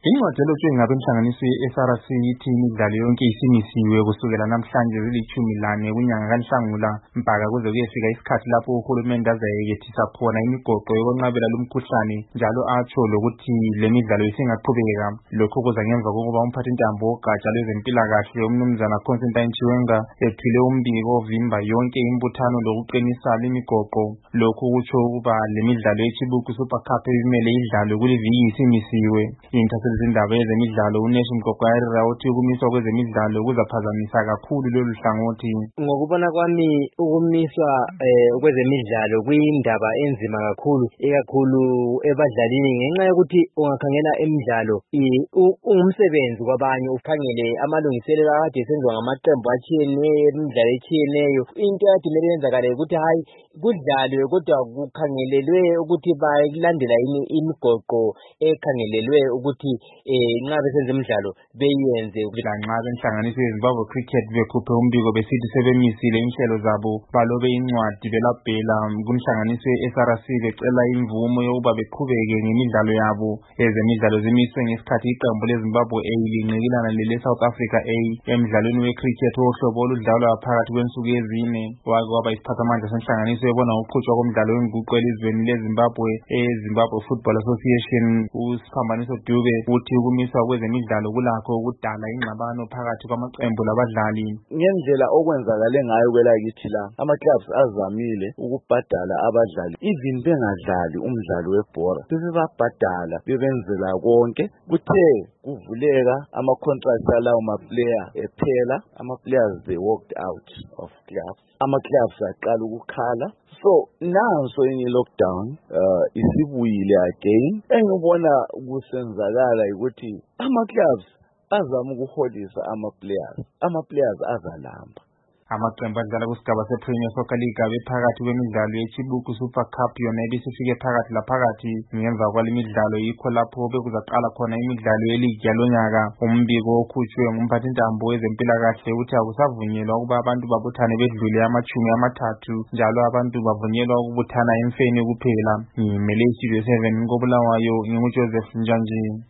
Incwadi elotshwe ngabenhlanganiso ye-SRC ithi imidlalo yonke isimisiwe kusukela namhlanje zili-14 kunyanga kaNhlangula mpaka kuze kuyefika isikhathi lapho uhulumende azayekethisa khona imigoqo yokwenqabela lumkhuhlane, njalo atsho lokuthi le midlalo isingaqhubeka. Lokhu kuza ngemva kokuba umphathintambo wogatsha lwezempilakahle umnumzana Constantine Chiwenga ethule umbiko ovimba yonke imbuthano lokuqinisa imigoqo. Lokhu kutsho ukuba le midlalo yeChibuku Super Cup ebimele idlalwe kuliviki isimisiwe. Izindaba ezemidlalo uNation Mgokwayarira uthi ukumiswa kwezemidlalo kuzaphazamisa kakhulu lolu hlangothi. Ngokubona kwami ukumiswa kwezemidlalo kuyindaba enzima kakhulu, ikakhulu ebadlalini, ngenxa yokuthi ungakhangela emidlalo umsebenzi kwabanye, ukhangele amalungiselelo akade esenziwa ngamaqembu atshiyeneyo emidlalo etshiyeneyo. Into yakade kumele yenzakale ukuthi hayi kudlalwe kodwa kukhangelelwe ukuthi balandela imigoqo ekhangelelwe ukuthi nxa besenza imidlalo beyenze. Lanxa benhlanganiso yeZimbabwe Cricket bekhuphe umbiko besithi sebemisile inhlelo zabo, balobe incwadi belabhela kunhlanganiso ye-SRC becela imvumo yokuba beqhubeke ngemidlalo yabo. Ezemidlalo zimiswe ngesikhathi iqembu leZimbabwe A linqikilana lele-South Africa A emidlalweni we-cricket wohlobo oludlalwa phakathi kwensuku ezine. Kwaba isiphathamandla senhlanganiso ebona ukuqhutshwa komdlalo wenguqu elizweni leZimbabwe eZimbabwe Football Association uSiphambaniso Dube uthi ukumiswa kwezemidlalo kulakho ukudala ingxabano phakathi kwamaqembu labadlali. Ngendlela okwenzakale ngayo kwelakithi la, ama-clubs azamile ukubhadala abadlali even bengadlali umdlalo webhora, bebebabhadala bebenzela konke. Kuthe kuvuleka ama-contracts alawo ma-player ephela, ama-players they walked out of clubs, ama-clubs aqala ukukhala. So nanso lockdown isibuyile again. Engibona kusenzakala ukuthi ama-clubs azama ukuholisa ama-players azalamba. Amaqembu adlala kusigaba se-Premier Soccer League abephakathi kwemidlalo yeChibuku Super Cup yona ibisifike phakathi laphakathi. Ngemva kwale midlalo yikho lapho bekuzaqala khona imidlalo yeligi yalonyaka. Umbiko okhutshwe ngumphathintambo wezempilakahle uthi akusavunyelwa ukuba abantu babuthane bedlule 30, njalo abantu bavunyelwa ukubuthana emfeni kuphela. Ngimele iStudio 7 koBulawayo, nginguJoseph Njanji.